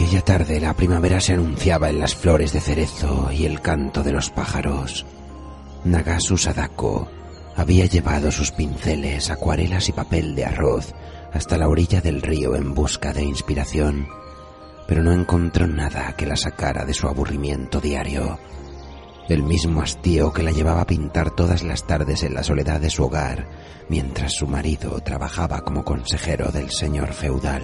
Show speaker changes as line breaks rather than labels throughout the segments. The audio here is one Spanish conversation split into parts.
Aquella tarde la primavera se anunciaba en las flores de cerezo y el canto de los pájaros. Nagasu Sadako había llevado sus pinceles, acuarelas y papel de arroz hasta la orilla del río en busca de inspiración, pero no encontró nada que la sacara de su aburrimiento diario. El mismo hastío que la llevaba a pintar todas las tardes en la soledad de su hogar, mientras su marido trabajaba como consejero del señor feudal.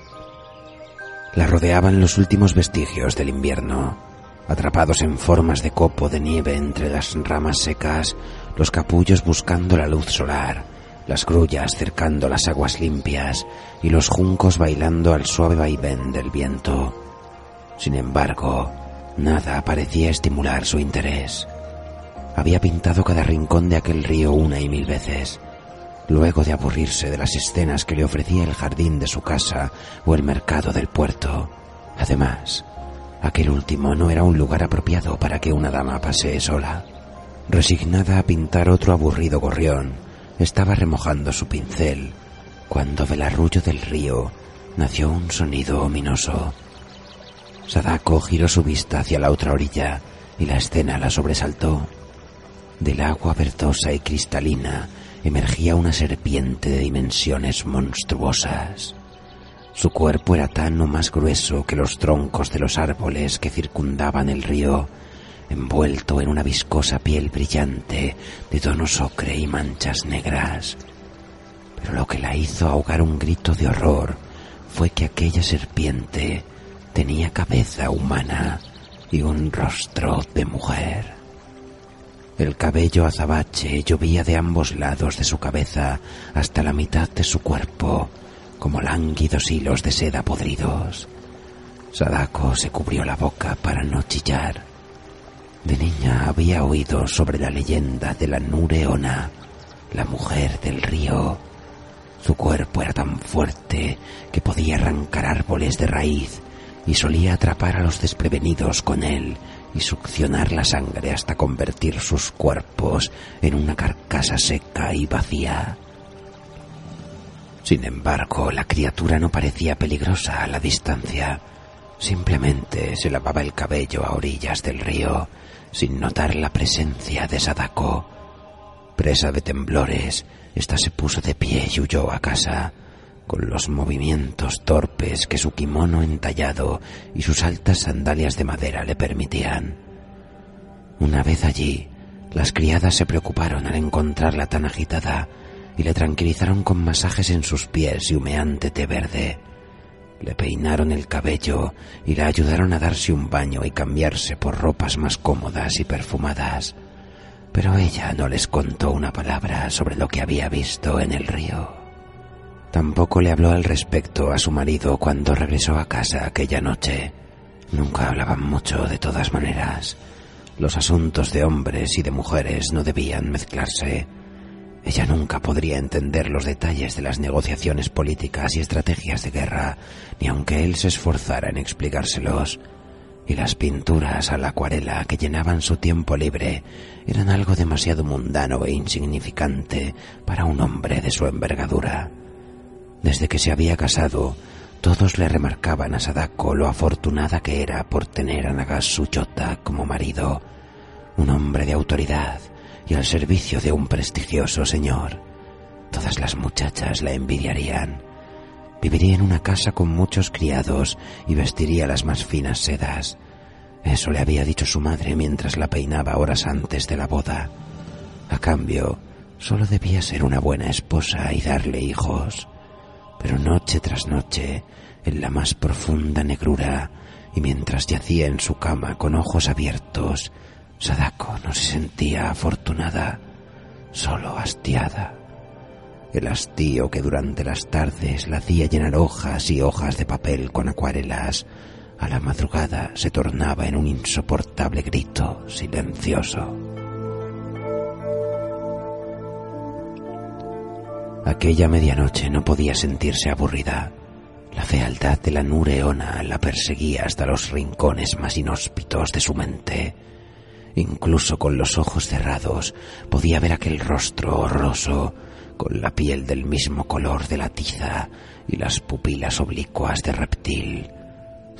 La rodeaban los últimos vestigios del invierno, atrapados en formas de copo de nieve entre las ramas secas, los capullos buscando la luz solar, las grullas cercando las aguas limpias y los juncos bailando al suave vaivén del viento. Sin embargo, nada parecía estimular su interés. Había pintado cada rincón de aquel río 1 y 1000 veces, luego de aburrirse de las escenas que le ofrecía el jardín de su casa o el mercado del puerto. Además, aquel último no era un lugar apropiado para que una dama pasee sola. Resignada a pintar otro aburrido gorrión, estaba remojando su pincel cuando del arrullo del río nació un sonido ominoso. Sadako giró su vista hacia la otra orilla y la escena la sobresaltó. Del agua verdosa y cristalina emergía una serpiente de dimensiones monstruosas. Su cuerpo era tan o más grueso que los troncos de los árboles que circundaban el río, envuelto en una viscosa piel brillante de tonos ocre y manchas negras. Pero lo que la hizo ahogar un grito de horror fue que aquella serpiente tenía cabeza humana y un rostro de mujer. El cabello azabache llovía de ambos lados de su cabeza hasta la mitad de su cuerpo, como lánguidos hilos de seda podridos. Sadako se cubrió la boca para no chillar. De niña había oído sobre la leyenda de la Nure Onna, la mujer del río. Su cuerpo era tan fuerte que podía arrancar árboles de raíz y solía atrapar a los desprevenidos con él y succionar la sangre hasta convertir sus cuerpos en una carcasa seca y vacía. Sin embargo, la criatura no parecía peligrosa a la distancia. Simplemente se lavaba el cabello a orillas del río, sin notar la presencia de Sadako. Presa de temblores, ésta se puso de pie y huyó a casa, con los movimientos torpes que su kimono entallado y sus altas sandalias de madera le permitían. Una vez allí, las criadas se preocuparon al encontrarla tan agitada y le tranquilizaron con masajes en sus pies y humeante té verde. Le peinaron el cabello y la ayudaron a darse un baño y cambiarse por ropas más cómodas y perfumadas. Pero ella no les contó una palabra sobre lo que había visto en el río. Tampoco le habló al respecto a su marido cuando regresó a casa aquella noche. Nunca hablaban mucho de todas maneras. Los asuntos de hombres y de mujeres no debían mezclarse. Ella nunca podría entender los detalles de las negociaciones políticas y estrategias de guerra, ni aunque él se esforzara en explicárselos. Y las pinturas a la acuarela que llenaban su tiempo libre eran algo demasiado mundano e insignificante para un hombre de su envergadura. Desde que se había casado, todos le remarcaban a Sadako lo afortunada que era por tener a Nagasu Yota como marido, un hombre de autoridad y al servicio de un prestigioso señor. Todas las muchachas la envidiarían. Viviría en una casa con muchos criados y vestiría las más finas sedas. Eso le había dicho su madre mientras la peinaba horas antes de la boda. A cambio, solo debía ser una buena esposa y darle hijos. Pero noche tras noche, en la más profunda negrura, y mientras yacía en su cama con ojos abiertos, Sadako no se sentía afortunada, solo hastiada. El hastío que durante las tardes la hacía llenar hojas y hojas de papel con acuarelas, a la madrugada se tornaba en un insoportable grito silencioso. Aquella medianoche no podía sentirse aburrida. La fealdad de la Nure Onna la perseguía hasta los rincones más inhóspitos de su mente. Incluso con los ojos cerrados podía ver aquel rostro horroroso, con la piel del mismo color de la tiza y las pupilas oblicuas de reptil.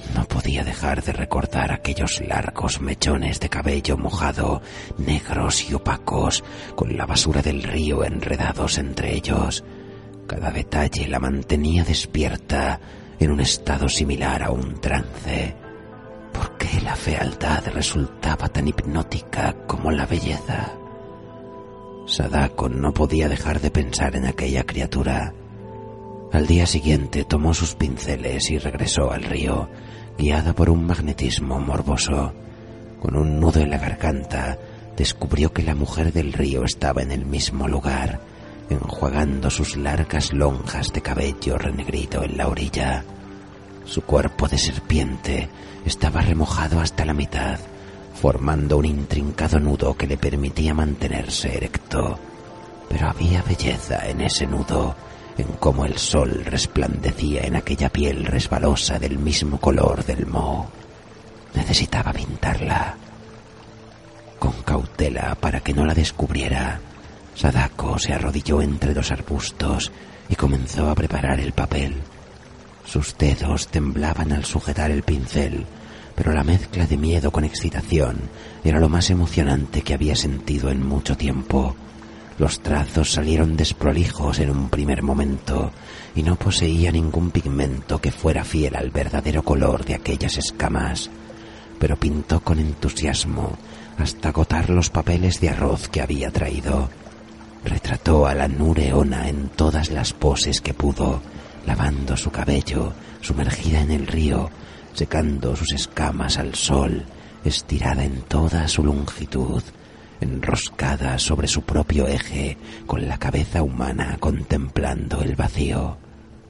No podía dejar de recordar aquellos largos mechones de cabello mojado, negros y opacos, con la basura del río enredados entre ellos. Cada detalle la mantenía despierta, en un estado similar a un trance. ¿Por qué la fealdad resultaba tan hipnótica como la belleza? Sadako no podía dejar de pensar en aquella criatura. Al día siguiente tomó sus pinceles y regresó al río, guiada por un magnetismo morboso. Con un nudo en la garganta, descubrió que la mujer del río estaba en el mismo lugar, enjuagando sus largas lonjas de cabello renegrido en la orilla. Su cuerpo de serpiente estaba remojado hasta la mitad, formando un intrincado nudo que le permitía mantenerse erecto. Pero había belleza en ese nudo, en cómo el sol resplandecía en aquella piel resbalosa del mismo color del moho. Necesitaba pintarla. Con cautela para que no la descubriera, Sadako se arrodilló entre los arbustos y comenzó a preparar el papel. Sus dedos temblaban al sujetar el pincel, pero la mezcla de miedo con excitación era lo más emocionante que había sentido en mucho tiempo. Los trazos salieron desprolijos en un primer momento y no poseía ningún pigmento que fuera fiel al verdadero color de aquellas escamas, pero pintó con entusiasmo hasta agotar los papeles de arroz que había traído. Retrató a la Nure Onna en todas las poses que pudo, lavando su cabello, sumergida en el río, secando sus escamas al sol, estirada en toda su longitud, enroscada sobre su propio eje, con la cabeza humana contemplando el vacío.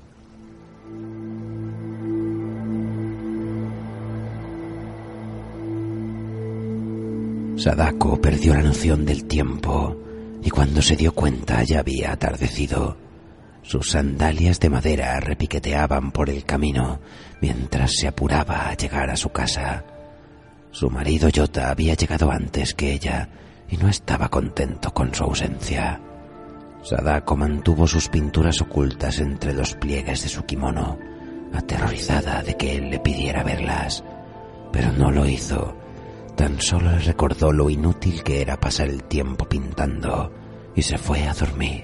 Sadako perdió la noción del tiempo y cuando se dio cuenta ya había atardecido. Sus sandalias de madera repiqueteaban por el camino mientras se apuraba a llegar a su casa. Su marido Yota había llegado antes que ella y no estaba contento con su ausencia. Sadako mantuvo sus pinturas ocultas entre los pliegues de su kimono, aterrorizada de que él le pidiera verlas, pero no lo hizo. Tan solo le recordó lo inútil que era pasar el tiempo pintando y se fue a dormir.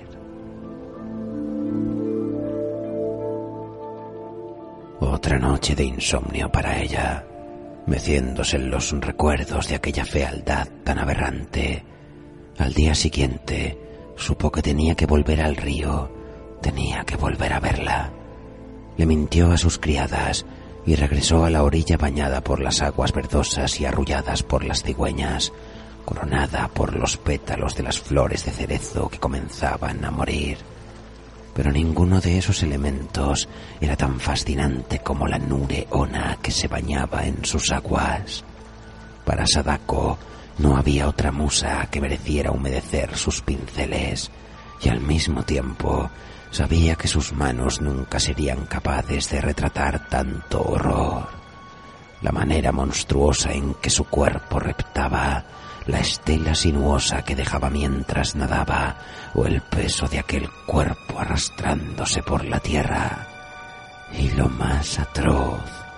Otra noche de insomnio para ella, meciéndose en los recuerdos de aquella fealdad tan aberrante. Al día siguiente supo que tenía que volver al río, tenía que volver a verla. Le mintió a sus criadas y regresó a la orilla bañada por las aguas verdosas y arrulladas por las cigüeñas, coronada por los pétalos de las flores de cerezo que comenzaban a morir. Pero ninguno de esos elementos era tan fascinante como la Nure Onna que se bañaba en sus aguas. Para Sadako no había otra musa que mereciera humedecer sus pinceles, y al mismo tiempo sabía que sus manos nunca serían capaces de retratar tanto horror. La manera monstruosa en que su cuerpo reptaba, la estela sinuosa que dejaba mientras nadaba, o el peso de aquel cuerpo arrastrándose por la tierra. Y lo más atroz,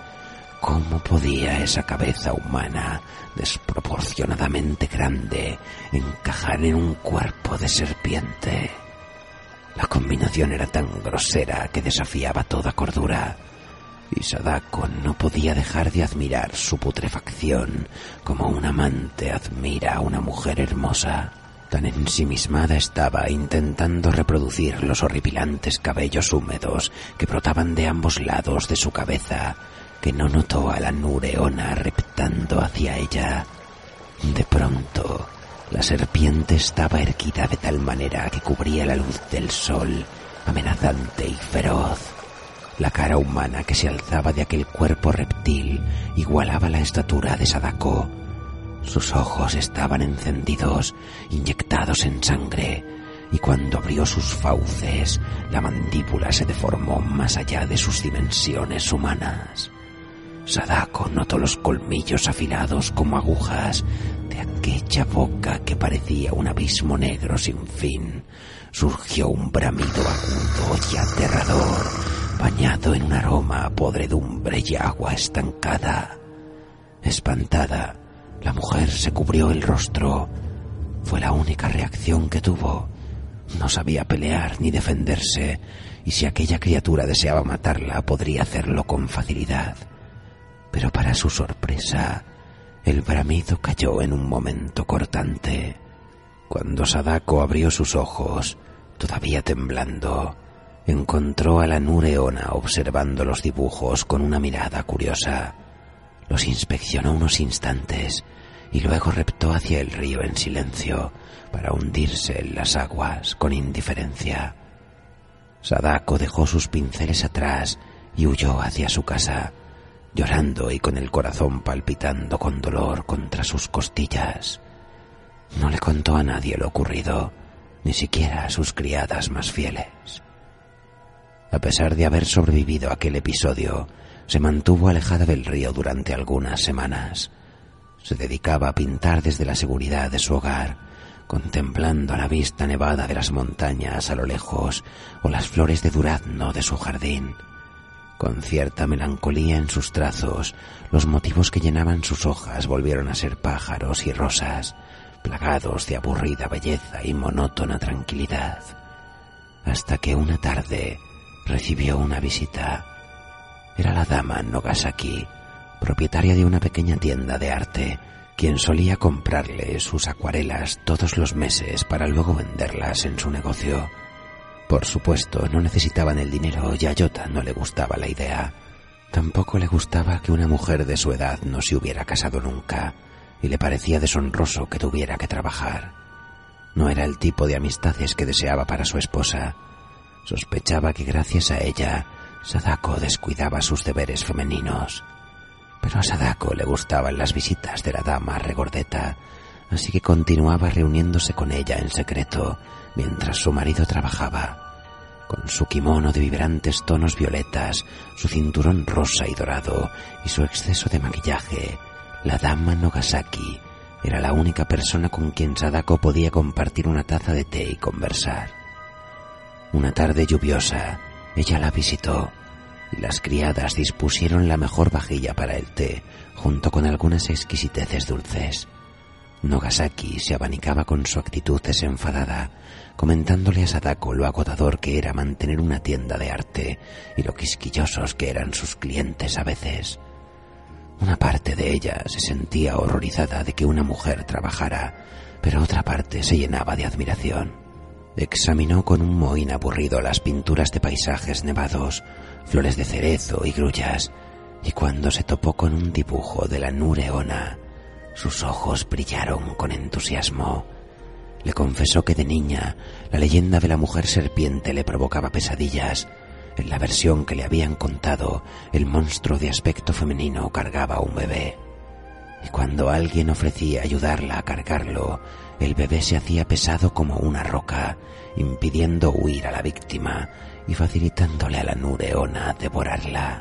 ¿cómo podía esa cabeza humana, desproporcionadamente grande, encajar en un cuerpo de serpiente? La combinación era tan grosera que desafiaba toda cordura, y Sadako no podía dejar de admirar su putrefacción como un amante admira a una mujer hermosa. Tan ensimismada estaba intentando reproducir los horripilantes cabellos húmedos que brotaban de ambos lados de su cabeza, que no notó a la Nure Onna reptando hacia ella. De pronto, la serpiente estaba erguida de tal manera que cubría la luz del sol, amenazante y feroz. La cara humana que se alzaba de aquel cuerpo reptil igualaba la estatura de Sadako. Sus ojos estaban encendidos, inyectados en sangre, y cuando abrió sus fauces, la mandíbula se deformó más allá de sus dimensiones humanas. Sadako notó los colmillos afilados como agujas de aquella boca que parecía un abismo negro sin fin. Surgió un bramido agudo y aterrador, bañado en un aroma a podredumbre y agua estancada. Espantada, la mujer se cubrió el rostro. Fue la única reacción que tuvo. No sabía pelear ni defenderse, y si aquella criatura deseaba matarla, podría hacerlo con facilidad. Pero para su sorpresa, el bramido cayó en un momento cortante. Cuando Sadako abrió sus ojos, todavía temblando, encontró a la Nureona observando los dibujos con una mirada curiosa. Los inspeccionó unos instantes y luego reptó hacia el río en silencio para hundirse en las aguas con indiferencia. Sadako dejó sus pinceles atrás y huyó hacia su casa, llorando y con el corazón palpitando con dolor contra sus costillas. No le contó a nadie lo ocurrido, ni siquiera a sus criadas más fieles. A pesar de haber sobrevivido a aquel episodio, se mantuvo alejada del río durante algunas semanas. Se dedicaba a pintar desde la seguridad de su hogar, contemplando la vista nevada de las montañas a lo lejos o las flores de durazno de su jardín. Con cierta melancolía en sus trazos, los motivos que llenaban sus hojas volvieron a ser pájaros y rosas, plagados de aburrida belleza y monótona tranquilidad. Hasta que una tarde recibió una visita. Era la dama Nogasaki, propietaria de una pequeña tienda de arte, quien solía comprarle sus acuarelas todos los meses para luego venderlas en su negocio. Por supuesto, no necesitaban el dinero y a Yota no le gustaba la idea. Tampoco le gustaba que una mujer de su edad no se hubiera casado nunca, y le parecía deshonroso que tuviera que trabajar. No era el tipo de amistades que deseaba para su esposa. Sospechaba que gracias a ella, Sadako descuidaba sus deberes femeninos. Pero a Sadako le gustaban las visitas de la dama regordeta, así que continuaba reuniéndose con ella en secreto mientras su marido trabajaba. Con su kimono de vibrantes tonos violetas, su cinturón rosa y dorado y su exceso de maquillaje, la dama Nogasaki era la única persona con quien Sadako podía compartir una taza de té y conversar. Una tarde lluviosa, ella la visitó y las criadas dispusieron la mejor vajilla para el té, junto con algunas exquisiteces dulces. Nogasaki se abanicaba con su actitud desenfadada, comentándole a Sadako lo agotador que era mantener una tienda de arte y lo quisquillosos que eran sus clientes a veces. Una parte de ella se sentía horrorizada de que una mujer trabajara, pero otra parte se llenaba de admiración. Examinó con un mohín aburrido las pinturas de paisajes nevados, flores de cerezo y grullas, y cuando se topó con un dibujo de la Nureona, sus ojos brillaron con entusiasmo. Le confesó que de niña la leyenda de la mujer serpiente le provocaba pesadillas. En la versión que le habían contado, el monstruo de aspecto femenino cargaba a un bebé. Y cuando alguien ofrecía ayudarla a cargarlo, el bebé se hacía pesado como una roca, impidiendo huir a la víctima y facilitándole a la Nureona devorarla.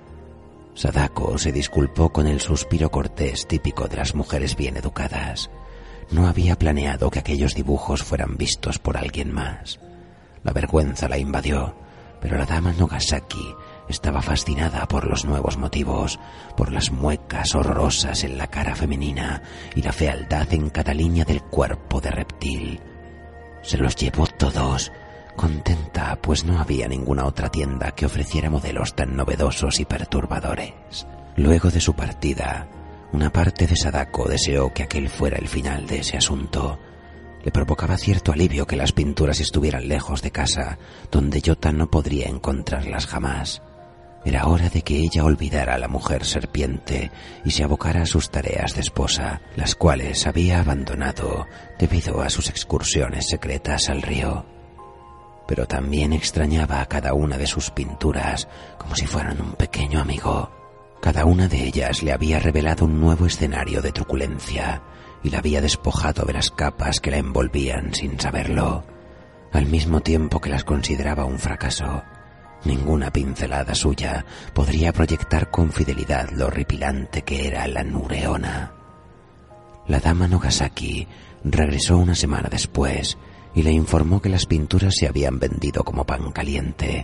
Sadako se disculpó con el suspiro cortés típico de las mujeres bien educadas. No había planeado que aquellos dibujos fueran vistos por alguien más. La vergüenza la invadió, pero la dama Nogasaki estaba fascinada por los nuevos motivos, por las muecas horrorosas en la cara femenina y la fealdad en cada línea del cuerpo de reptil. Se los llevó todos, contenta, pues no había ninguna otra tienda que ofreciera modelos tan novedosos y perturbadores. Luego de su partida, una parte de Sadako deseó que aquel fuera el final de ese asunto. Le provocaba cierto alivio que las pinturas estuvieran lejos de casa, donde Yota no podría encontrarlas jamás. Era hora de que ella olvidara a la mujer serpiente y se abocara a sus tareas de esposa, las cuales había abandonado debido a sus excursiones secretas al río. Pero también extrañaba a cada una de sus pinturas como si fueran un pequeño amigo. Cada una de ellas le había revelado un nuevo escenario de truculencia y la había despojado de las capas que la envolvían sin saberlo, al mismo tiempo que las consideraba un fracaso. Ninguna pincelada suya podría proyectar con fidelidad lo horripilante que era la Nureona. La dama Nogasaki regresó una semana después y le informó que las pinturas se habían vendido como pan caliente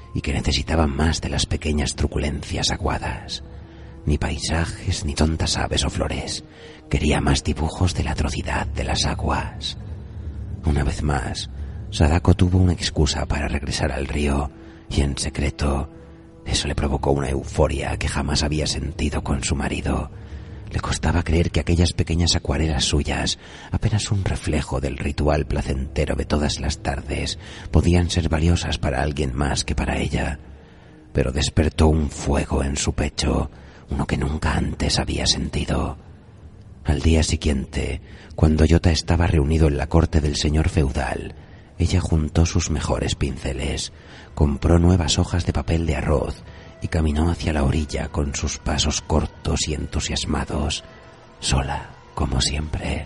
y que necesitaba más de las pequeñas truculencias aguadas. Ni paisajes, ni tontas aves o flores. Quería más dibujos de la atrocidad de las aguas. Una vez más, Sadako tuvo una excusa para regresar al río, y en secreto, eso le provocó una euforia que jamás había sentido con su marido. Le costaba creer que aquellas pequeñas acuarelas suyas, apenas un reflejo del ritual placentero de todas las tardes, podían ser valiosas para alguien más que para ella. Pero despertó un fuego en su pecho, uno que nunca antes había sentido. Al día siguiente, cuando Yota estaba reunido en la corte del señor feudal, ella juntó sus mejores pinceles, compró nuevas hojas de papel de arroz y caminó hacia la orilla con sus pasos cortos y entusiasmados, sola, como siempre.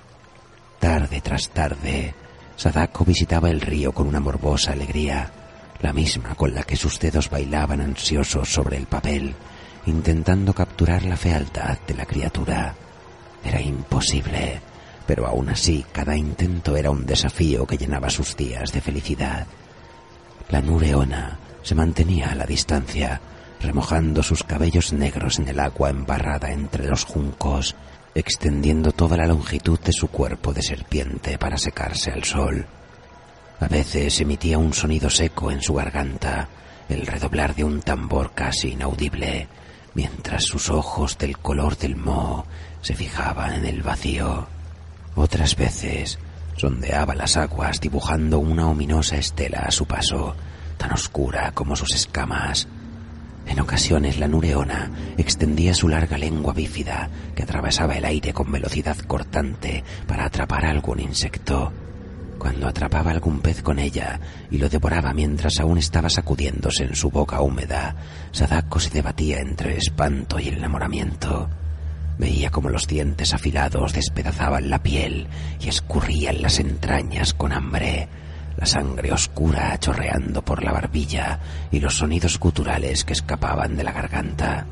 Tarde tras tarde, Sadako visitaba el río con una morbosa alegría, la misma con la que sus dedos bailaban ansiosos sobre el papel, intentando capturar la fealdad de la criatura. Era imposible, pero aún así cada intento era un desafío que llenaba sus días de felicidad. La Nureona se mantenía a la distancia, remojando sus cabellos negros en el agua embarrada entre los juncos, extendiendo toda la longitud de su cuerpo de serpiente para secarse al sol. A veces emitía un sonido seco en su garganta, el redoblar de un tambor casi inaudible, mientras sus ojos del color del moho se fijaban en el vacío. Otras veces sondeaba las aguas dibujando una ominosa estela a su paso, tan oscura como sus escamas. En ocasiones la Nureona extendía su larga lengua bífida que atravesaba el aire con velocidad cortante para atrapar a algún insecto. Cuando atrapaba algún pez con ella y lo devoraba mientras aún estaba sacudiéndose en su boca húmeda, Sadako se debatía entre el espanto y el enamoramiento. Veía como los dientes afilados despedazaban la piel y escurrían las entrañas con hambre, la sangre oscura chorreando por la barbilla y los sonidos guturales que escapaban de la garganta.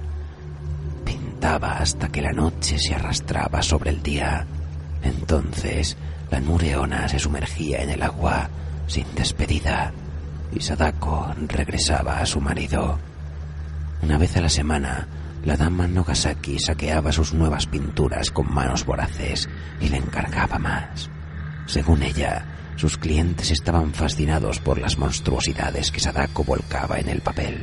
Pintaba hasta que la noche se arrastraba sobre el día. Entonces la Nureona se sumergía en el agua sin despedida y Sadako regresaba a su marido. Una vez a la semana, la dama Nogasaki saqueaba sus nuevas pinturas con manos voraces y le encargaba más. Según ella, sus clientes estaban fascinados por las monstruosidades que Sadako volcaba en el papel.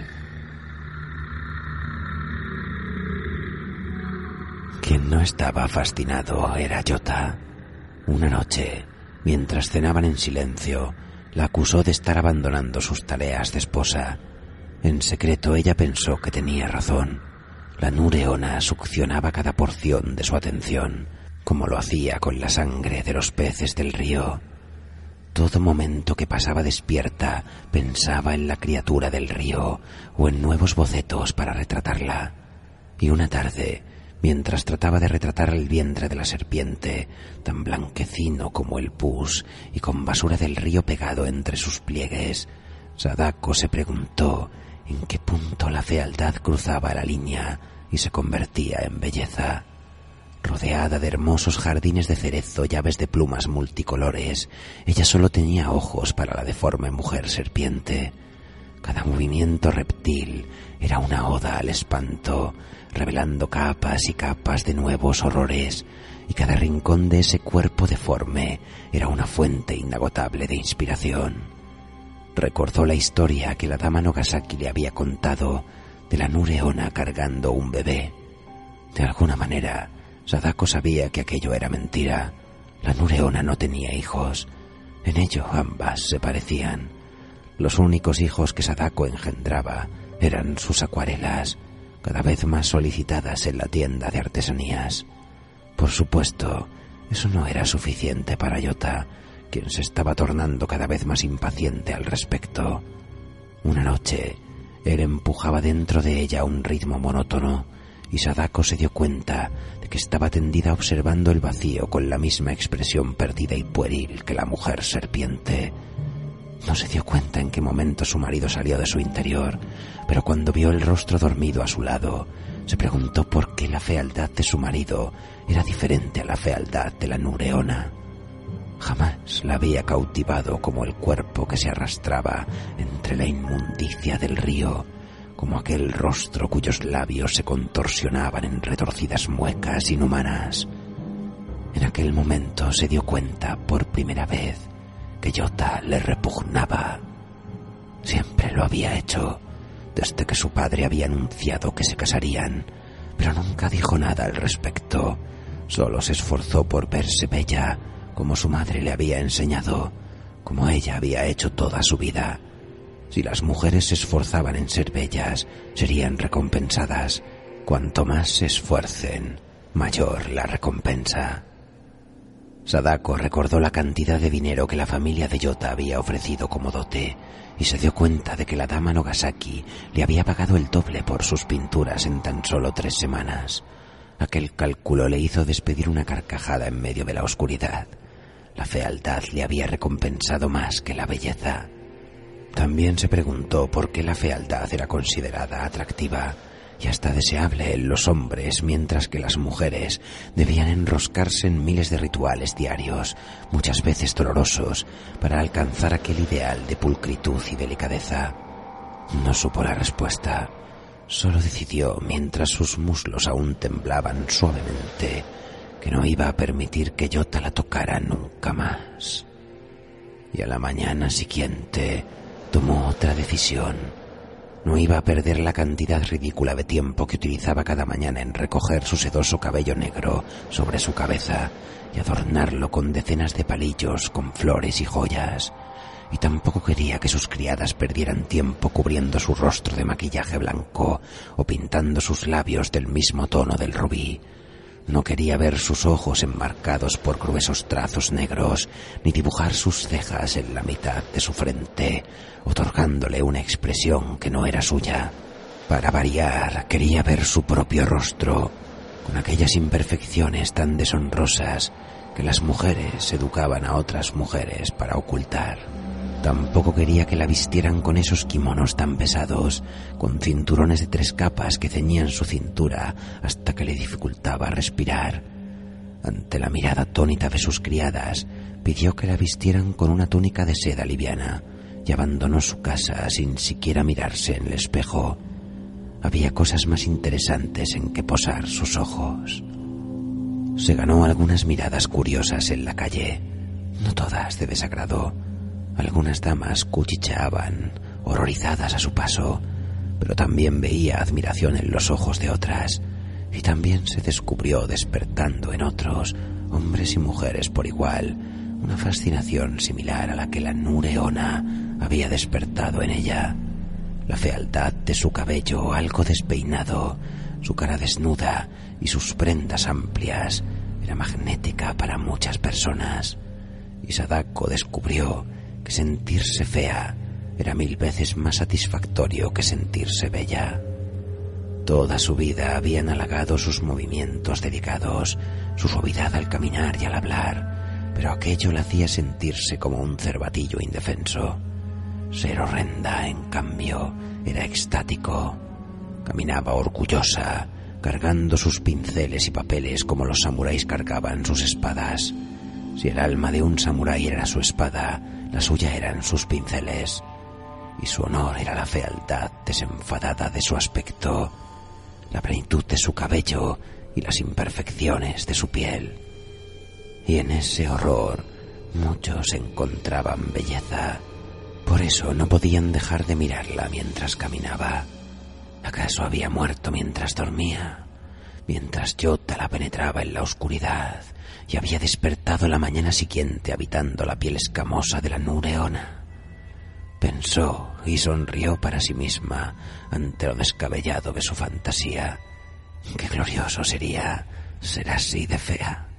Quien no estaba fascinado era Yota. Una noche, mientras cenaban en silencio, la acusó de estar abandonando sus tareas de esposa. En secreto ella pensó que tenía razón. La Nureona succionaba cada porción de su atención, como lo hacía con la sangre de los peces del río. Todo momento que pasaba despierta pensaba en la criatura del río o en nuevos bocetos para retratarla. Y una tarde, mientras trataba de retratar el vientre de la serpiente, tan blanquecino como el pus y con basura del río pegado entre sus pliegues, Sadako se preguntó en qué punto la fealdad cruzaba la línea y se convertía en belleza. Rodeada de hermosos jardines de cerezo y aves de plumas multicolores, ella solo tenía ojos para la deforme mujer serpiente. Cada movimiento reptil era una oda al espanto, revelando capas y capas de nuevos horrores, y cada rincón de ese cuerpo deforme era una fuente inagotable de inspiración. Recordó la historia que la dama Nogasaki le había contado de la Nureona cargando un bebé. De alguna manera, Sadako sabía que aquello era mentira. La Nureona no tenía hijos. En ello ambas se parecían. Los únicos hijos que Sadako engendraba eran sus acuarelas, cada vez más solicitadas en la tienda de artesanías. Por supuesto, eso no era suficiente para Yota, quien se estaba tornando cada vez más impaciente al respecto. Una noche, él empujaba dentro de ella un ritmo monótono, y Sadako se dio cuenta de que estaba tendida observando el vacío con la misma expresión perdida y pueril que la mujer serpiente. No se dio cuenta en qué momento su marido salió de su interior, pero cuando vio el rostro dormido a su lado, se preguntó por qué la fealdad de su marido era diferente a la fealdad de la Nureona. Jamás la había cautivado como el cuerpo que se arrastraba entre la inmundicia del río, como aquel rostro cuyos labios se contorsionaban en retorcidas muecas inhumanas. En aquel momento se dio cuenta por primera vez que Yota le repugnaba. Siempre lo había hecho, desde que su padre había anunciado que se casarían, pero nunca dijo nada al respecto. Solo se esforzó por verse bella, como su madre le había enseñado, como ella había hecho toda su vida. Si las mujeres se esforzaban en ser bellas, serían recompensadas. Cuanto más se esfuercen, mayor la recompensa. Sadako recordó la cantidad de dinero que la familia de Yota había ofrecido como dote y se dio cuenta de que la dama Nogasaki le había pagado el doble por sus pinturas en tan solo 3 semanas. Aquel cálculo le hizo despedir una carcajada en medio de la oscuridad. La fealdad le había recompensado más que la belleza. También se preguntó por qué la fealdad era considerada atractiva y hasta deseable en los hombres, mientras que las mujeres debían enroscarse en miles de rituales diarios, muchas veces dolorosos, para alcanzar aquel ideal de pulcritud y delicadeza. No supo la respuesta. Solo decidió, mientras sus muslos aún temblaban suavemente, que no iba a permitir que Yota la tocara nunca más. Y a la mañana siguiente tomó otra decisión. No iba a perder la cantidad ridícula de tiempo que utilizaba cada mañana en recoger su sedoso cabello negro sobre su cabeza y adornarlo con decenas de palillos, con flores y joyas. Y tampoco quería que sus criadas perdieran tiempo cubriendo su rostro de maquillaje blanco o pintando sus labios del mismo tono del rubí. No quería ver sus ojos enmarcados por gruesos trazos negros, ni dibujar sus cejas en la mitad de su frente, otorgándole una expresión que no era suya. Para variar, quería ver su propio rostro, con aquellas imperfecciones tan deshonrosas que las mujeres educaban a otras mujeres para ocultar. Tampoco quería que la vistieran con esos kimonos tan pesados, con cinturones de 3 capas que ceñían su cintura hasta que le dificultaba respirar. Ante la mirada atónita de sus criadas, pidió que la vistieran con una túnica de seda liviana y abandonó su casa sin siquiera mirarse en el espejo. Había cosas más interesantes en que posar sus ojos. Se ganó algunas miradas curiosas en la calle, no todas de desagrado. Algunas damas cuchicheaban, horrorizadas a su paso, pero también veía admiración en los ojos de otras, y también se descubrió despertando en otros, hombres y mujeres por igual, una fascinación similar a la que la Nureona había despertado en ella. La fealdad de su cabello algo despeinado, su cara desnuda y sus prendas amplias era magnética para muchas personas, y Sadako descubrió que sentirse fea era 1000 veces más satisfactorio que sentirse bella. Toda su vida habían halagado sus movimientos delicados, su suavidad al caminar y al hablar, pero aquello la hacía sentirse como un cervatillo indefenso. Ser horrenda, en cambio, era extático. Caminaba orgullosa, cargando sus pinceles y papeles como los samuráis cargaban sus espadas. Si el alma de un samurái era su espada, la suya eran sus pinceles, y su honor era la fealdad desenfadada de su aspecto, la plenitud de su cabello y las imperfecciones de su piel. Y en ese horror muchos encontraban belleza. Por eso no podían dejar de mirarla mientras caminaba. ¿Acaso había muerto mientras dormía? Mientras Yota la penetraba en la oscuridad y había despertado la mañana siguiente habitando la piel escamosa de la Nureona. Pensó y sonrió para sí misma ante lo descabellado de su fantasía. Qué glorioso sería ser así de fea.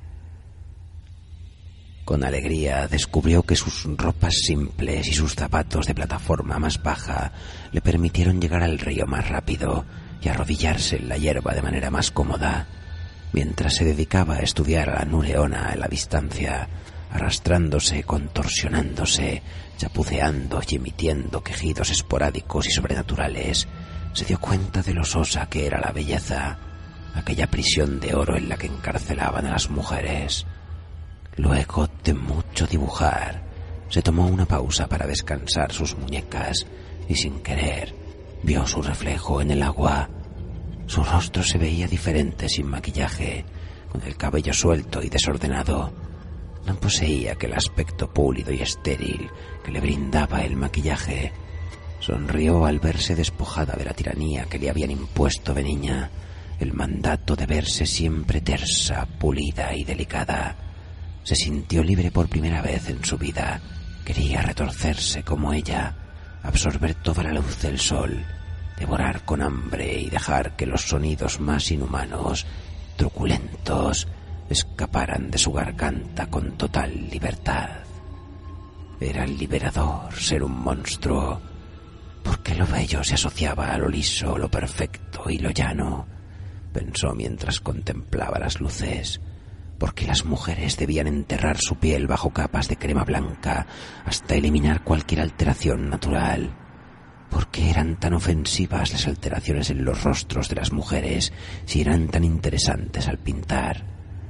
Con alegría descubrió que sus ropas simples y sus zapatos de plataforma más baja le permitieron llegar al río más rápido y arrodillarse en la hierba de manera más cómoda, mientras se dedicaba a estudiar a la Nureona a la distancia, arrastrándose, contorsionándose, chapuceando y emitiendo quejidos esporádicos y sobrenaturales. Se dio cuenta de lo sosa que era la belleza, aquella prisión de oro en la que encarcelaban a las mujeres. Luego de mucho dibujar, se tomó una pausa para descansar sus muñecas y sin querer vio su reflejo en el agua. Su rostro se veía diferente sin maquillaje, con el cabello suelto y desordenado. No poseía aquel aspecto púlido y estéril que le brindaba el maquillaje. Sonrió al verse despojada de la tiranía que le habían impuesto de niña, el mandato de verse siempre tersa, pulida y delicada. Se sintió libre por primera vez en su vida. Quería retorcerse como ella, absorber toda la luz del sol, devorar con hambre y dejar que los sonidos más inhumanos, truculentos, escaparan de su garganta con total libertad. Era liberador ser un monstruo, porque lo bello se asociaba a lo liso, lo perfecto y lo llano, pensó mientras contemplaba las luces. Porque las mujeres debían enterrar su piel bajo capas de crema blanca hasta eliminar cualquier alteración natural. ¿Por qué eran tan ofensivas las alteraciones en los rostros de las mujeres si eran tan interesantes al pintar?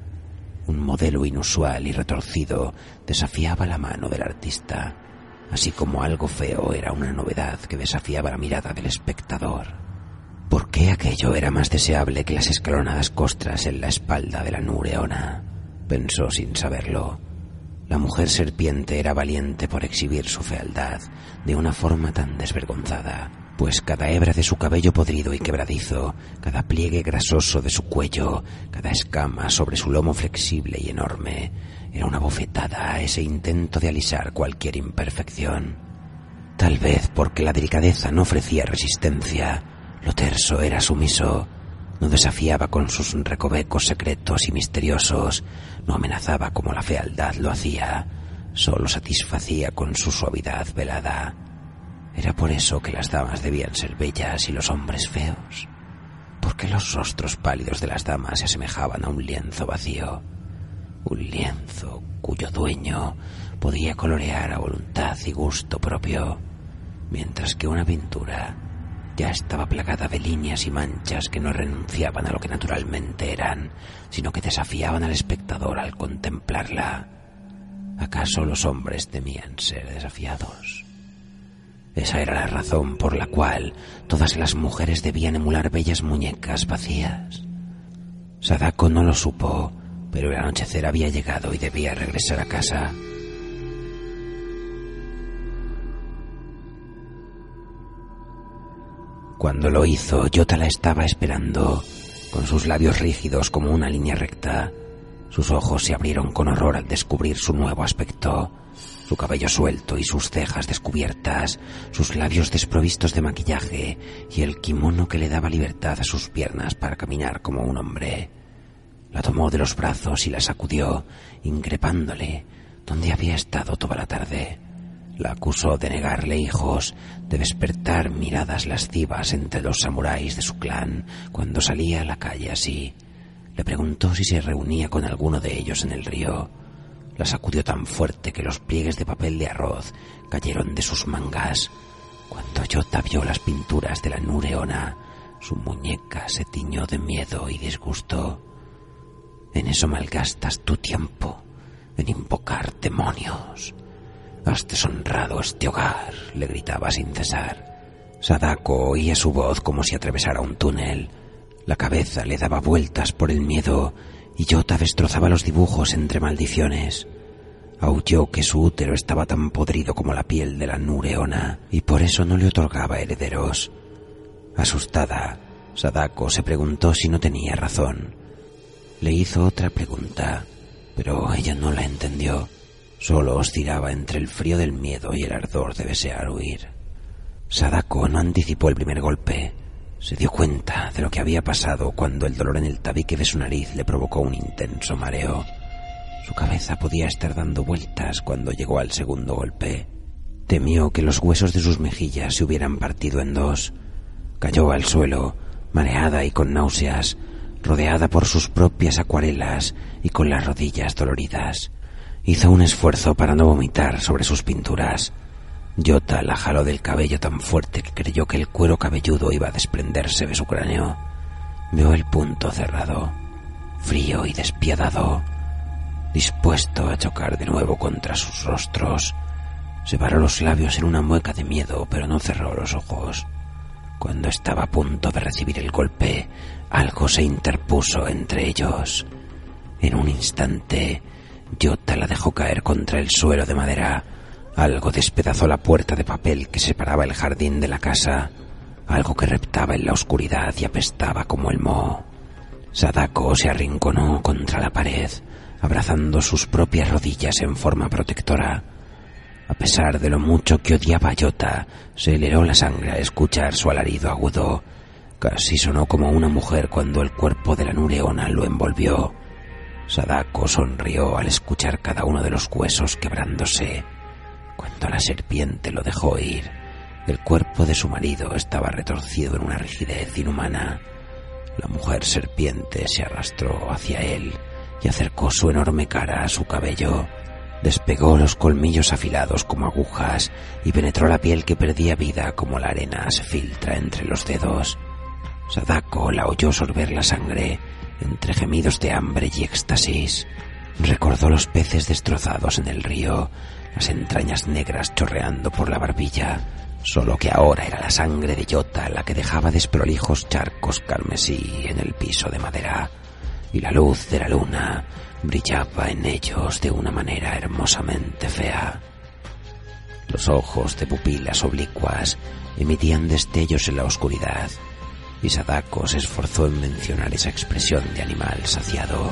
Un modelo inusual y retorcido desafiaba la mano del artista, así como algo feo era una novedad que desafiaba la mirada del espectador. ¿Por qué aquello era más deseable que las escalonadas costras en la espalda de la Nureona? Pensó sin saberlo. La mujer serpiente era valiente por exhibir su fealdad de una forma tan desvergonzada, pues cada hebra de su cabello podrido y quebradizo, cada pliegue grasoso de su cuello, cada escama sobre su lomo flexible y enorme, era una bofetada a ese intento de alisar cualquier imperfección. Tal vez porque la delicadeza no ofrecía resistencia, lo terso era sumiso, no desafiaba con sus recovecos secretos y misteriosos, no amenazaba como la fealdad lo hacía, solo satisfacía con su suavidad velada. Era por eso que las damas debían ser bellas y los hombres feos, porque los rostros pálidos de las damas se asemejaban a un lienzo vacío, un lienzo cuyo dueño podía colorear a voluntad y gusto propio, mientras que una pintura ya estaba plagada de líneas y manchas que no renunciaban a lo que naturalmente eran, sino que desafiaban al espectador al contemplarla. ¿Acaso los hombres temían ser desafiados? Esa era la razón por la cual todas las mujeres debían emular bellas muñecas vacías. Sadako no lo supo, pero el anochecer había llegado y debía regresar a casa. Cuando lo hizo, Yota la estaba esperando, con sus labios rígidos como una línea recta. Sus ojos se abrieron con horror al descubrir su nuevo aspecto, su cabello suelto y sus cejas descubiertas, sus labios desprovistos de maquillaje y el kimono que le daba libertad a sus piernas para caminar como un hombre. La tomó de los brazos y la sacudió, increpándole donde había estado toda la tarde. La acusó de negarle hijos, de despertar miradas lascivas entre los samuráis de su clan cuando salía a la calle así. Le preguntó si se reunía con alguno de ellos en el río. La sacudió tan fuerte que los pliegues de papel de arroz cayeron de sus mangas. Cuando Yota vio las pinturas de la Nureona, su muñeca se tiñó de miedo y disgusto. En eso malgastas tu tiempo, en invocar demonios. Has deshonrado este hogar, le gritaba sin cesar. Sadako oía su voz como si atravesara un túnel. La cabeza le daba vueltas por el miedo y Yota destrozaba los dibujos entre maldiciones. Aulló que su útero estaba tan podrido como la piel de la Nureona y por eso no le otorgaba herederos. Asustada, Sadako se preguntó si no tenía razón. Le hizo otra pregunta, pero ella no la entendió. Solo oscilaba entre el frío del miedo y el ardor de desear huir. Sadako no anticipó el primer golpe. Se dio cuenta de lo que había pasado cuando el dolor en el tabique de su nariz le provocó un intenso mareo. Su cabeza podía estar dando vueltas cuando llegó al segundo golpe. Temió que los huesos de sus mejillas se hubieran partido en dos. Cayó al suelo, mareada y con náuseas, rodeada por sus propias acuarelas y con las rodillas doloridas. Hizo un esfuerzo para no vomitar sobre sus pinturas. Yota la jaló del cabello tan fuerte que creyó que el cuero cabelludo iba a desprenderse de su cráneo. Vio el punto cerrado, frío y despiadado. dispuesto a chocar de nuevo contra sus rostros. Separó los labios en una mueca de miedo, pero no cerró los ojos. Cuando estaba a punto de recibir el golpe, algo se interpuso entre ellos. En un instante, Jota la dejó caer contra el suelo de madera. Algo despedazó la puerta de papel que separaba el jardín de la casa. Algo que reptaba en la oscuridad y apestaba como el moho. Sadako se arrinconó contra la pared, abrazando sus propias rodillas en forma protectora. A pesar de lo mucho que odiaba a Jota, se le heló la sangre al escuchar su alarido agudo. Casi sonó como una mujer cuando el cuerpo de la Nureona lo envolvió. Sadako sonrió al escuchar cada uno de los huesos quebrándose. Cuando la serpiente lo dejó ir, el cuerpo de su marido estaba retorcido en una rigidez inhumana. La mujer serpiente se arrastró hacia él y acercó su enorme cara a su cabello. Despegó los colmillos afilados como agujas y penetró la piel que perdía vida como la arena se filtra entre los dedos. Sadako la oyó sorber la sangre entre gemidos de hambre y éxtasis. Recordó los peces destrozados en el río, las entrañas negras chorreando por la barbilla, solo que ahora era la sangre de Jota la que dejaba desprolijos charcos carmesí en el piso de madera, y la luz de la luna brillaba en ellos de una manera hermosamente fea. Los ojos de pupilas oblicuas emitían destellos en la oscuridad, y Sadako se esforzó en mencionar esa expresión de animal saciado.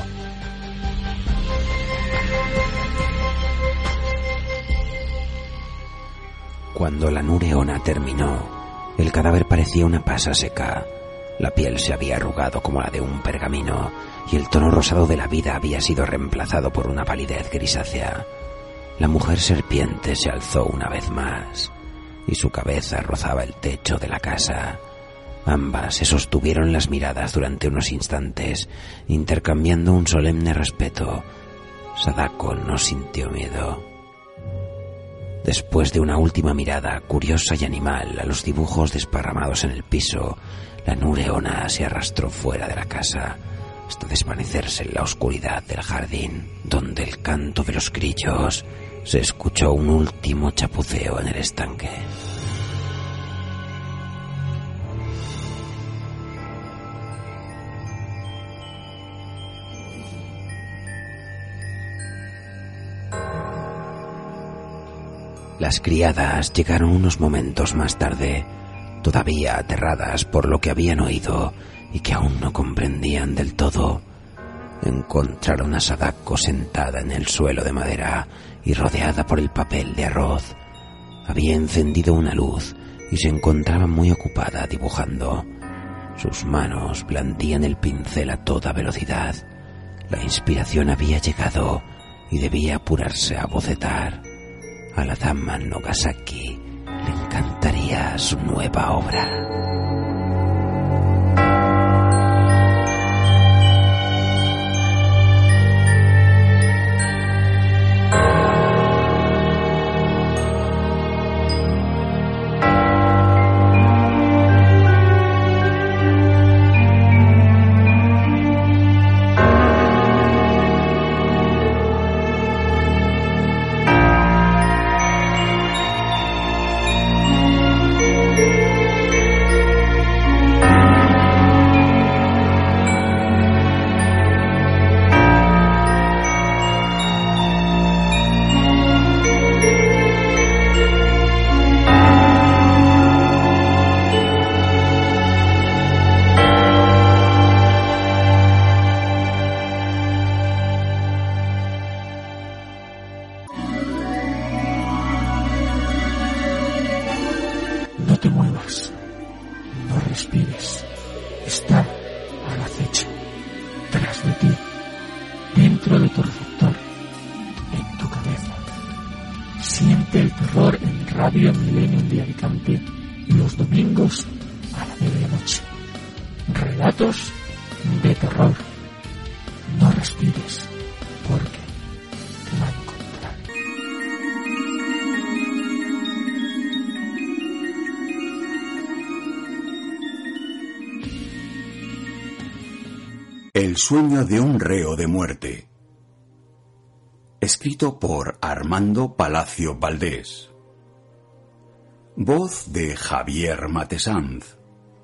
Cuando la Nureona terminó, el cadáver parecía una pasa seca. La piel se había arrugado como la de un pergamino, y el tono rosado de la vida había sido reemplazado por una palidez grisácea. La mujer serpiente se alzó una vez más, y su cabeza rozaba el techo de la casa. Ambas se sostuvieron las miradas durante unos instantes, intercambiando un solemne respeto. Sadako no sintió miedo. Después de una última mirada curiosa y animal a los dibujos desparramados en el piso, la Nureona se arrastró fuera de la casa hasta desvanecerse en la oscuridad del jardín, donde el canto de los grillos se escuchó un último chapuceo en el estanque. Las criadas llegaron unos momentos más tarde, todavía aterradas por lo que habían oído y que aún no comprendían del todo. Encontraron a Sadako sentada en el suelo de madera y rodeada por el papel de arroz. Había encendido una luz y se encontraba muy ocupada dibujando. Sus manos blandían el pincel a toda velocidad. La inspiración había llegado y debía apurarse a bocetar. A la dama Nogasaki le encantaría su nueva obra.
El sueño de un reo de muerte. escrito por Armando Palacio Valdés. Voz de Javier Matesanz.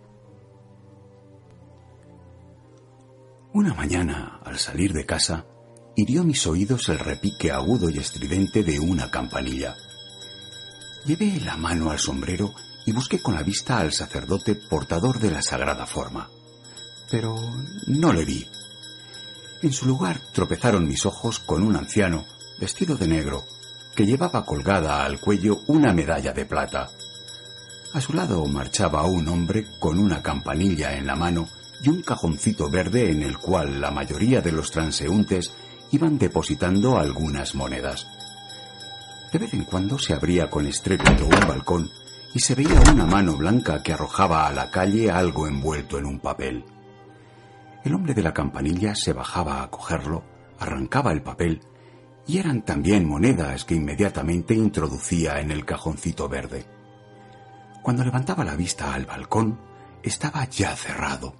Una mañana, al salir de casa, hirió mis oídos el repique agudo y estridente de una campanilla. Llevé la mano al sombrero y busqué con la vista al sacerdote portador de la sagrada forma. Pero no le vi. En su lugar tropezaron mis ojos con un anciano, vestido de negro, que llevaba colgada al cuello una medalla de plata. A su lado marchaba un hombre con una campanilla en la mano y un cajoncito verde en el cual la mayoría de los transeúntes iban depositando algunas monedas. De vez en cuando se abría con estrépito un balcón y se veía una mano blanca que arrojaba a la calle algo envuelto en un papel. El hombre de la campanilla se bajaba a cogerlo, arrancaba el papel y eran también monedas que inmediatamente introducía en el cajoncito verde. Cuando levantaba la vista al balcón, estaba ya cerrado.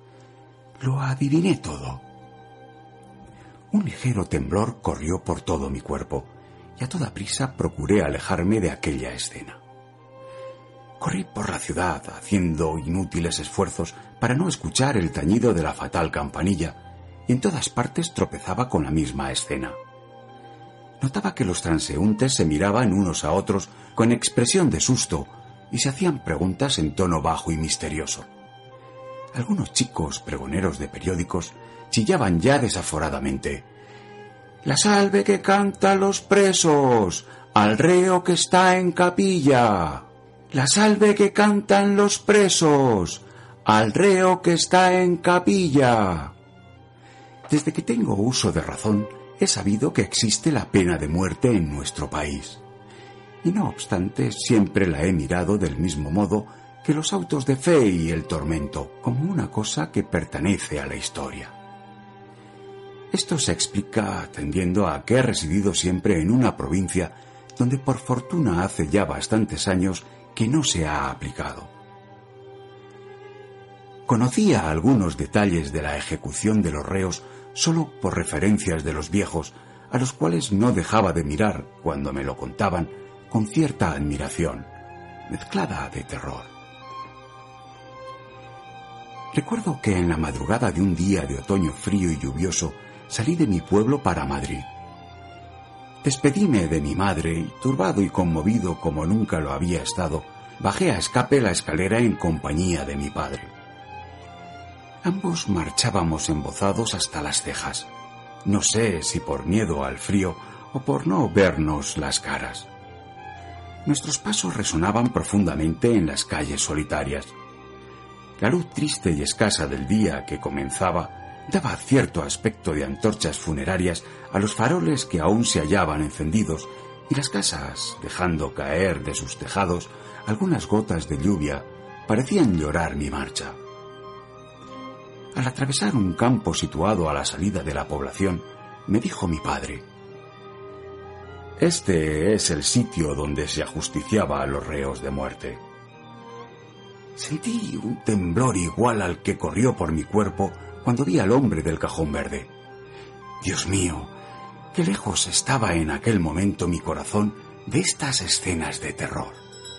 Lo adiviné todo. Un ligero temblor corrió por todo mi cuerpo y a toda prisa procuré alejarme de aquella escena. Corrí por la ciudad haciendo inútiles esfuerzos para no escuchar el tañido de la fatal campanilla y en todas partes tropezaba con la misma escena. Notaba que los transeúntes se miraban unos a otros con expresión de susto y se hacían preguntas en tono bajo y misterioso. Algunos chicos pregoneros de periódicos chillaban ya desaforadamente: «La salve que cantan los presos, al reo que está en capilla. La salve que cantan los presos, al reo que está en capilla». Desde que tengo uso de razón, he sabido que existe la pena de muerte en nuestro país. Y no obstante, siempre la he mirado del mismo modo que los autos de fe y el tormento, como una cosa que pertenece a la historia. Esto se explica atendiendo a que he residido siempre en una provincia donde por fortuna hace ya bastantes años que no se ha aplicado. Conocía algunos detalles de la ejecución de los reos solo por referencias de los viejos, a los cuales no dejaba de mirar, cuando me lo contaban, con cierta admiración, mezclada de terror. Recuerdo que en la madrugada de un día de otoño frío y lluvioso salí de mi pueblo para Madrid. Despedíme de mi madre y, turbado y conmovido como nunca lo había estado, bajé a escape la escalera en compañía de mi padre. Ambos marchábamos embozados hasta las cejas. No sé si por miedo al frío o por no vernos las caras. Nuestros pasos resonaban profundamente en las calles solitarias. La luz triste y escasa del día que comenzaba daba cierto aspecto de antorchas funerarias a los faroles que aún se hallaban encendidos, y las casas, dejando caer de sus tejados algunas gotas de lluvia, parecían llorar mi marcha. Al atravesar un campo situado a la salida de la población, me dijo mi padre: «Este es el sitio donde se ajusticiaba a los reos de muerte». Sentí un temblor igual al que corrió por mi cuerpo cuando vi al hombre del cajón verde. Dios mío, qué lejos estaba en aquel momento mi corazón de estas escenas de terror.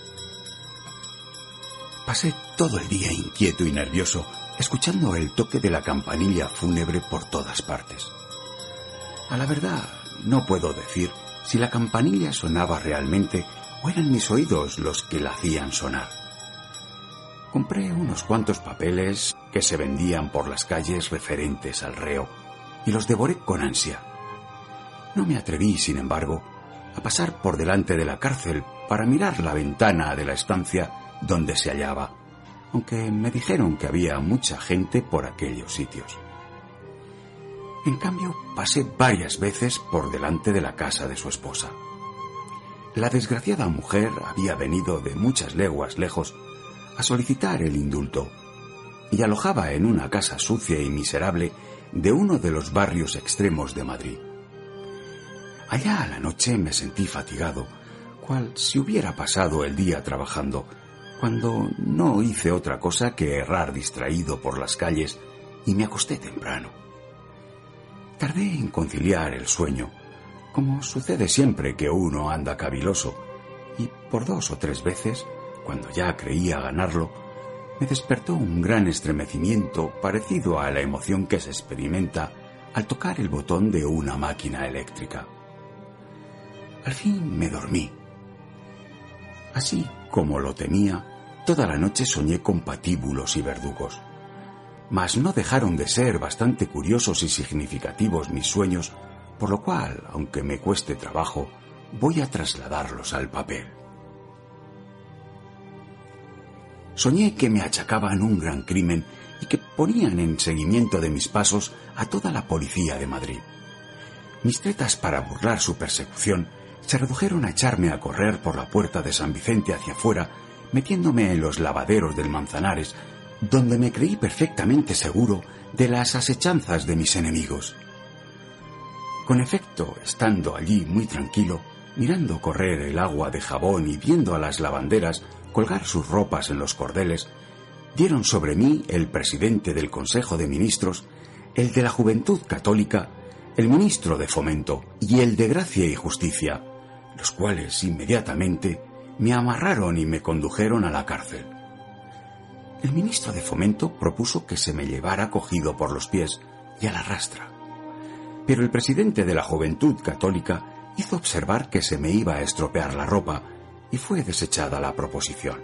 Pasé todo el día inquieto y nervioso, escuchando el toque de la campanilla fúnebre por todas partes. A la verdad, no puedo decir si la campanilla sonaba realmente o eran mis oídos los que la hacían sonar. Compré unos cuantos papeles que se vendían por las calles referentes al reo y los devoré con ansia. No me atreví, sin embargo, a pasar por delante de la cárcel para mirar la ventana de la estancia donde se hallaba, aunque me dijeron que había mucha gente por aquellos sitios. En cambio, pasé varias veces por delante de la casa de su esposa. La desgraciada mujer había venido de muchas leguas lejos a solicitar el indulto y alojaba en una casa sucia y miserable de uno de los barrios extremos de Madrid. Allá a la noche me sentí fatigado, cual si hubiera pasado el día trabajando, cuando no hice otra cosa que errar distraído por las calles, y me acosté temprano. Tardé en conciliar el sueño, como sucede siempre que uno anda caviloso, y por 2 o 3 veces, cuando ya creía ganarlo, me despertó un gran estremecimiento parecido a la emoción que se experimenta al tocar el botón de una máquina eléctrica. Al fin me dormí. Así como lo temía, toda la noche soñé con patíbulos y verdugos. Mas no dejaron de ser bastante curiosos y significativos mis sueños, por lo cual, aunque me cueste trabajo, voy a trasladarlos al papel. Soñé que me achacaban un gran crimen y que ponían en seguimiento de mis pasos a toda la policía de Madrid. Mis tretas para burlar su persecución se redujeron a echarme a correr por la puerta de San Vicente hacia afuera, metiéndome en los lavaderos del Manzanares, donde me creí perfectamente seguro de las asechanzas de mis enemigos. Con efecto, estando allí muy tranquilo, mirando correr el agua de jabón y viendo a las lavanderas colgar sus ropas en los cordeles, dieron sobre mí el presidente del Consejo de Ministros, el de la Juventud Católica, el ministro de Fomento y el de Gracia y Justicia, los cuales inmediatamente me amarraron y me condujeron a la cárcel. El ministro de Fomento propuso que se me llevara cogido por los pies y a la rastra, pero el presidente de la Juventud Católica hizo observar que se me iba a estropear la ropa y fue desechada la proposición.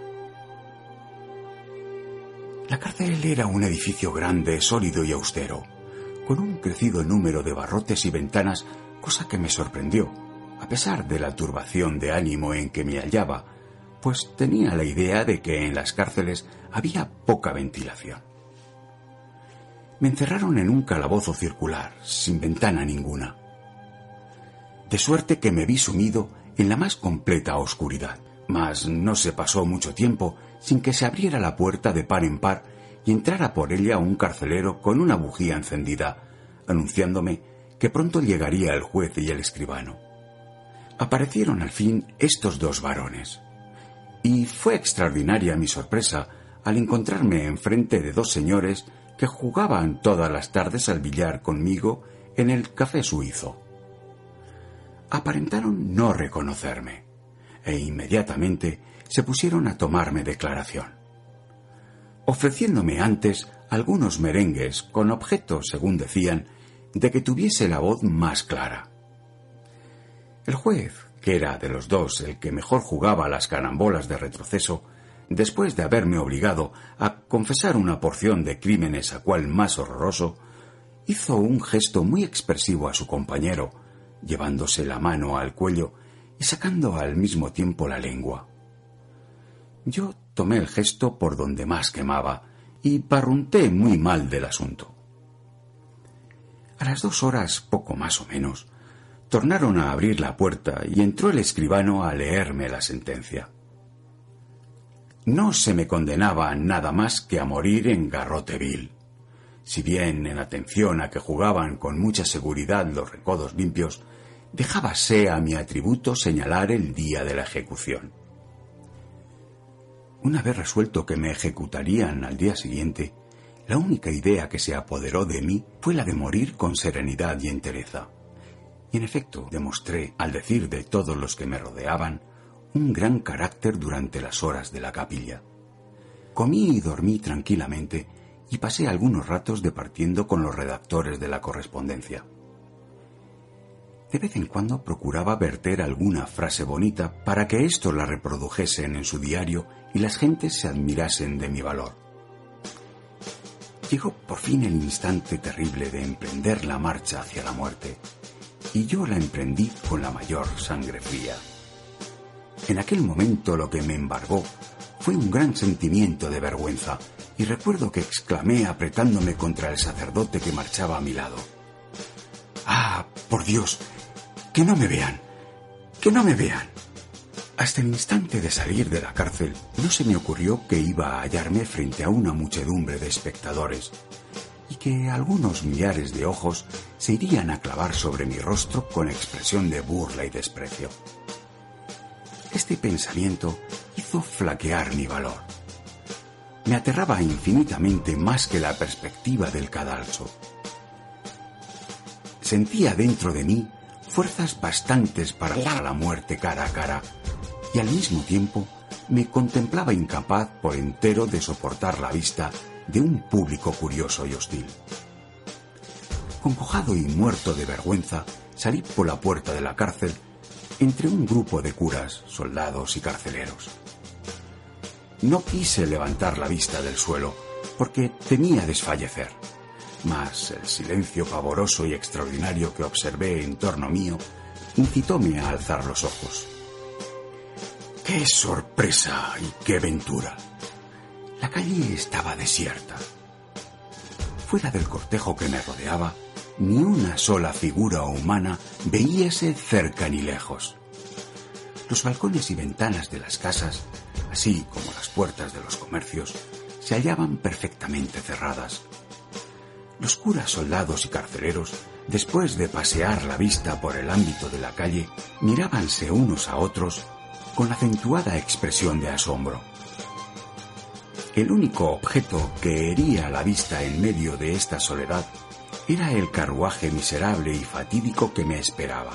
La cárcel era un edificio grande, sólido y austero, con un crecido número de barrotes y ventanas, cosa que me sorprendió, a pesar de la turbación de ánimo en que me hallaba, pues tenía la idea de que en las cárceles había poca ventilación. Me encerraron en un calabozo circular, sin ventana ninguna, de suerte que me vi sumido en la más completa oscuridad. Mas no se pasó mucho tiempo sin que se abriera la puerta de par en par y entrara por ella un carcelero con una bujía encendida, anunciándome que pronto llegaría el juez y el escribano. Aparecieron al fin estos 2 varones, y fue extraordinaria mi sorpresa al encontrarme enfrente de 2 señores que jugaban todas las tardes al billar conmigo en el Café Suizo. Aparentaron no reconocerme, e inmediatamente se pusieron a tomarme declaración, ofreciéndome antes algunos merengues con objeto, según decían, de que tuviese la voz más clara. El juez, que era de los 2 el que mejor jugaba las carambolas de retroceso, después de haberme obligado a confesar una porción de crímenes a cual más horroroso, hizo un gesto muy expresivo a su compañero, llevándose la mano al cuello y sacando al mismo tiempo la lengua. Yo tomé el gesto por donde más quemaba y barrunté muy mal del asunto. A las 2 horas, poco más o menos, tornaron a abrir la puerta y entró el escribano a leerme la sentencia. No se me condenaba nada más que a morir en garrote vil, si bien en atención a que jugaban con mucha seguridad los recodos limpios, dejábase a mi atributo señalar el día de la ejecución. Una vez resuelto que me ejecutarían al día siguiente, la única idea que se apoderó de mí fue la de morir con serenidad y entereza. Y en efecto demostré, al decir de todos los que me rodeaban, un gran carácter durante las horas de la capilla. Comí y dormí tranquilamente y pasé algunos ratos departiendo con los redactores de la correspondencia. De vez en cuando procuraba verter alguna frase bonita para que éstos la reprodujesen en su diario y las gentes se admirasen de mi valor. Llegó por fin el instante terrible de emprender la marcha hacia la muerte, y yo la emprendí con la mayor sangre fría. En aquel momento lo que me embargó fue un gran sentimiento de vergüenza, y recuerdo que exclamé apretándome contra el sacerdote que marchaba a mi lado: ¡Ah, por Dios! ¡Que no me vean! ¡Que no me vean! Hasta el instante de salir de la cárcel no se me ocurrió que iba a hallarme frente a una muchedumbre de espectadores y que algunos millares de ojos se irían a clavar sobre mi rostro con expresión de burla y desprecio. Este pensamiento hizo flaquear mi valor. Me aterraba infinitamente más que la perspectiva del cadalso. Sentía dentro de mí fuerzas bastantes para dar a la muerte cara a cara, y al mismo tiempo me contemplaba incapaz por entero de soportar la vista de un público curioso y hostil. Concojado y muerto de vergüenza, salí por la puerta de la cárcel entre un grupo de curas, soldados y carceleros. No quise levantar la vista del suelo porque temía desfallecer, mas el silencio pavoroso y extraordinario que observé en torno mío incitóme a alzar los ojos. ¡Qué sorpresa y qué ventura! La calle estaba desierta. Fuera del cortejo que me rodeaba, ni una sola figura humana veíase cerca ni lejos. Los balcones y ventanas de las casas, así como las puertas de los comercios, se hallaban perfectamente cerradas. Los curas, soldados y carceleros, después de pasear la vista por el ámbito de la calle, mirábanse unos a otros con acentuada expresión de asombro. El único objeto que hería la vista en medio de esta soledad era el carruaje miserable y fatídico que me esperaba.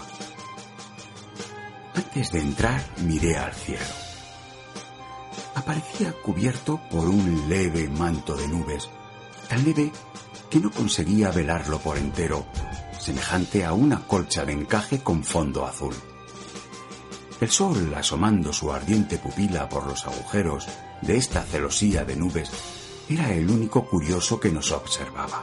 Antes de entrar miré al cielo. Aparecía cubierto por un leve manto de nubes, tan leve que no conseguía velarlo por entero, semejante a una colcha de encaje con fondo azul. El sol, asomando su ardiente pupila por los agujeros de esta celosía de nubes, era el único curioso que nos observaba.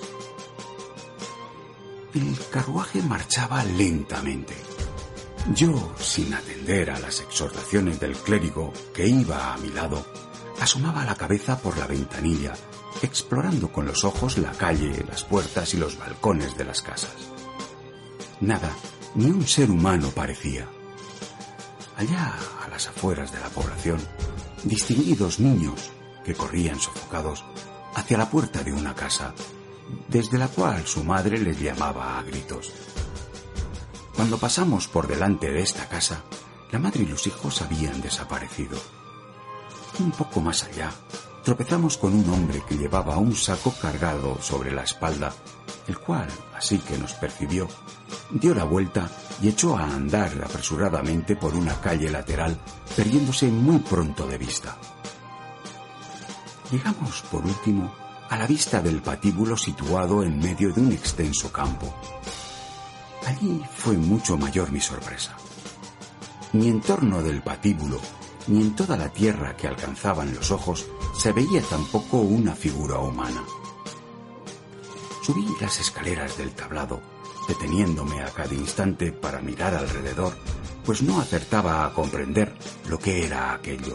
El carruaje marchaba lentamente. Yo, sin atender a las exhortaciones del clérigo que iba a mi lado, asomaba la cabeza por la ventanilla, explorando con los ojos la calle, las puertas y los balcones de las casas. Nada, ni un ser humano parecía. Allá, a las afueras de la población, distinguí dos niños que corrían sofocados hacia la puerta de una casa, desde la cual su madre les llamaba a gritos. Cuando pasamos por delante de esta casa, la madre y los hijos habían desaparecido. Un poco más allá, tropezamos con un hombre que llevaba un saco cargado sobre la espalda, el cual, así que nos percibió, dio la vuelta y echó a andar apresuradamente por una calle lateral, perdiéndose muy pronto de vista. Llegamos, por último, a la vista del patíbulo situado en medio de un extenso campo. Allí fue mucho mayor mi sorpresa. Ni en torno del patíbulo, ni en toda la tierra que alcanzaban los ojos, se veía tampoco una figura humana. Subí las escaleras del tablado, deteniéndome a cada instante para mirar alrededor, pues no acertaba a comprender lo que era aquello.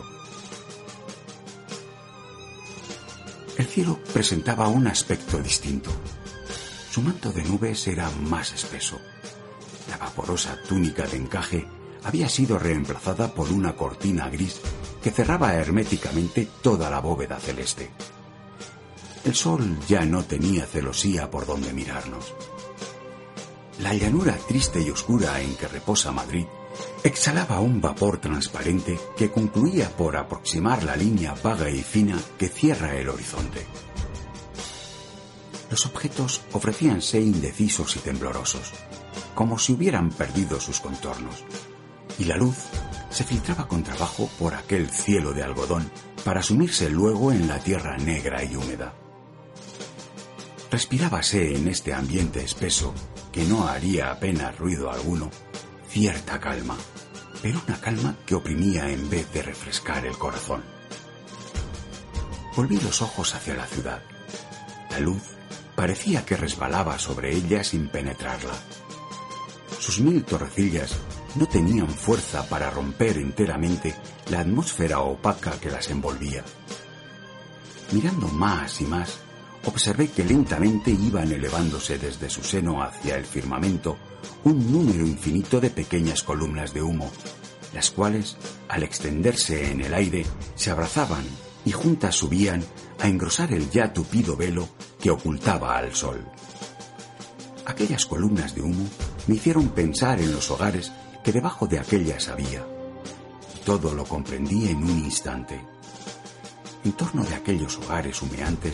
El cielo presentaba un aspecto distinto. Su manto de nubes era más espeso. La vaporosa túnica de encaje había sido reemplazada por una cortina gris que cerraba herméticamente toda la bóveda celeste. El sol ya no tenía celosía por donde mirarnos. La llanura triste y oscura en que reposa Madrid exhalaba un vapor transparente que concluía por aproximar la línea vaga y fina que cierra el horizonte. Los objetos ofrecíanse indecisos y temblorosos, como si hubieran perdido sus contornos, y la luz se filtraba con trabajo por aquel cielo de algodón para sumirse luego en la tierra negra y húmeda. Respirábase en este ambiente espeso, que no haría apenas ruido alguno, cierta calma, pero una calma que oprimía en vez de refrescar el corazón. Volví los ojos hacia la ciudad. La luz parecía que resbalaba sobre ella sin penetrarla. Sus 1000 torrecillas no tenían fuerza para romper enteramente la atmósfera opaca que las envolvía. Mirando más y más, observé que lentamente iban elevándose desde su seno hacia el firmamento un número infinito de pequeñas columnas de humo, las cuales, al extenderse en el aire, se abrazaban y juntas subían a engrosar el ya tupido velo que ocultaba al sol. Aquellas columnas de humo me hicieron pensar en los hogares que debajo de aquellas había. Todo lo comprendí en un instante. En torno de aquellos hogares humeantes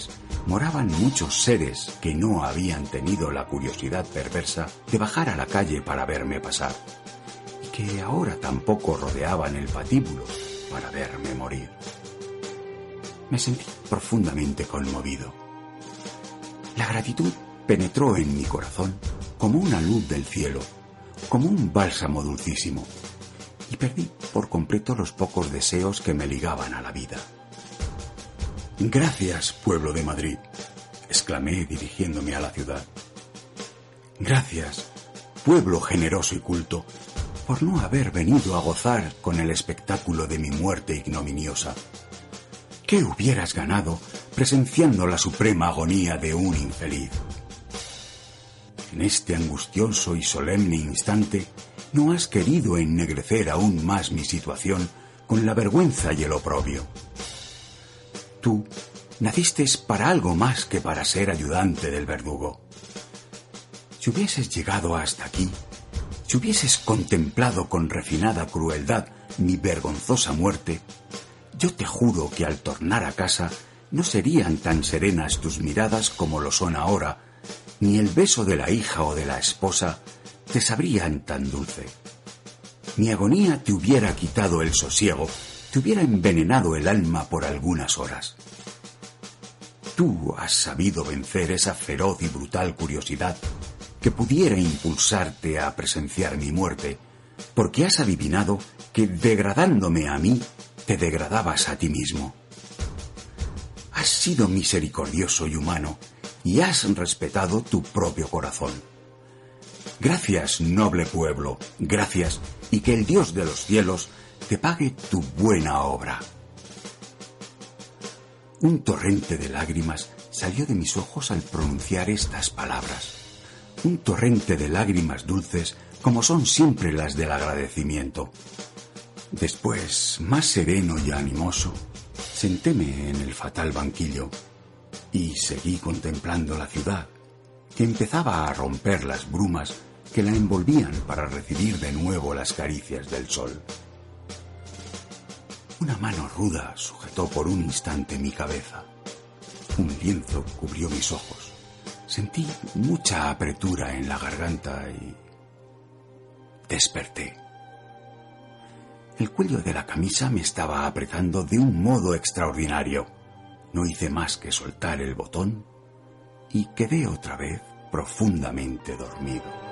moraban muchos seres que no habían tenido la curiosidad perversa de bajar a la calle para verme pasar, y que ahora tampoco rodeaban el patíbulo para verme morir. Me sentí profundamente conmovido. La gratitud penetró en mi corazón como una luz del cielo, como un bálsamo dulcísimo, y perdí por completo los pocos deseos que me ligaban a la vida. «Gracias, pueblo de Madrid», exclamé dirigiéndome a la ciudad. «Gracias, pueblo generoso y culto, por no haber venido a gozar con el espectáculo de mi muerte ignominiosa. ¿Qué hubieras ganado presenciando la suprema agonía de un infeliz? En este angustioso y solemne instante, no has querido ennegrecer aún más mi situación con la vergüenza y el oprobio. Tú naciste para algo más que para ser ayudante del verdugo. Si hubieses llegado hasta aquí, si hubieses contemplado con refinada crueldad mi vergonzosa muerte, yo te juro que al tornar a casa no serían tan serenas tus miradas como lo son ahora, ni el beso de la hija o de la esposa te sabrían tan dulce. Mi agonía te hubiera quitado el sosiego, te hubiera envenenado el alma por algunas horas. Tú has sabido vencer esa feroz y brutal curiosidad que pudiera impulsarte a presenciar mi muerte, porque has adivinado que degradándome a mí, te degradabas a ti mismo. Has sido misericordioso y humano, y has respetado tu propio corazón. Gracias, noble pueblo, gracias, y que el Dios de los cielos te pague tu buena obra. Un torrente de lágrimas salió de mis ojos al pronunciar estas palabras. Un torrente de lágrimas dulces como son siempre las del agradecimiento. Después, más sereno y animoso, sentéme en el fatal banquillo y seguí contemplando la ciudad, que empezaba a romper las brumas que la envolvían para recibir de nuevo las caricias del sol. Una mano ruda sujetó por un instante mi cabeza. Un lienzo cubrió mis ojos. Sentí mucha apretura en la garganta y desperté. El cuello de la camisa me estaba apretando de un modo extraordinario. No hice más que soltar el botón y quedé otra vez profundamente dormido.